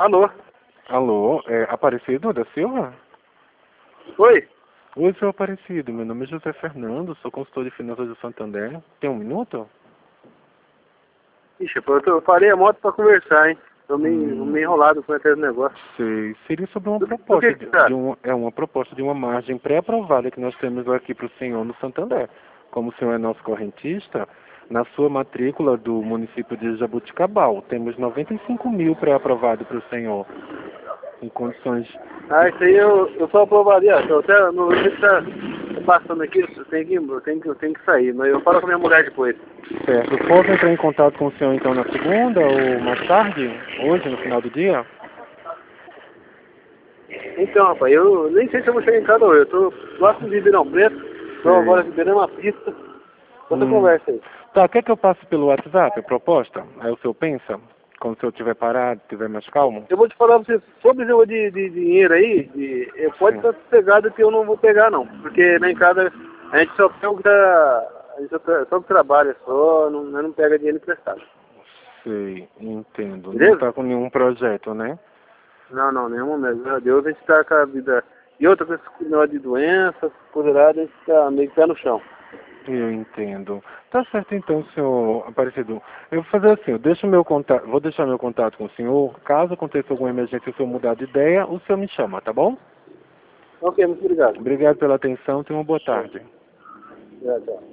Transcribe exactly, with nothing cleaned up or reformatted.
Alô? Alô, é Aparecido da Silva? Oi? Oi, seu Aparecido. Meu nome é José Fernando, sou consultor de finanças do Santander. Tem um minuto? Ixi, eu, tô, eu parei a moto pra conversar, hein? Tô meio, Hum, meio enrolado com esse negócio. sei. Seria sobre uma Do, do proposta que de, que tá? de um, é uma proposta de uma margem pré-aprovada que nós temos aqui para o senhor no Santander. Como o senhor é nosso correntista, na sua matrícula do município de Jabuticabal, temos noventa e cinco mil pré-aprovado para o senhor, em condições Ah, isso aí eu, eu só aprovaria. Tô até no jeito que tá passando aqui, eu tenho que, eu tenho que, eu tenho que sair. Mas eu falo com a minha mulher depois. certo. Posso entrar em contato com o senhor então na segunda ou mais tarde? Hoje, no final do dia? Então, rapaz, eu nem sei se eu vou chegar em casa hoje. Eu tô próximo de Ribeirão Preto. Tô agora Sei. liberando uma pista. Outra Hum. conversa aí. Tá, quer que eu passe pelo WhatsApp a proposta? Aí o senhor pensa? Quando o senhor estiver parado, estiver mais calmo? Eu vou te falar pra você, sobre o jogo de, de dinheiro aí, de, eh, pode Sim. estar sossegado que eu não vou pegar não. Porque lá em casa a gente só pega o que dá- a gente só, tra- só que trabalha só, não, nós não pega dinheiro emprestado. Sei, entendo. Não Beleza? tá com nenhum projeto, né? Não, não, nenhum momento. Meu Deus, a gente tá com a vida. E outra coisa, com negócio de doença, coisa a gente tá meio que pé no chão. Eu entendo. Tá certo então, senhor Aparecido. Eu vou fazer assim, eu deixo meu contato, vou deixar meu contato com o senhor. Caso aconteça alguma emergência e o senhor mudar de ideia, o senhor me chama, tá bom? Ok, muito obrigado. Obrigado pela atenção, tenha uma boa tarde. Obrigado, tchau.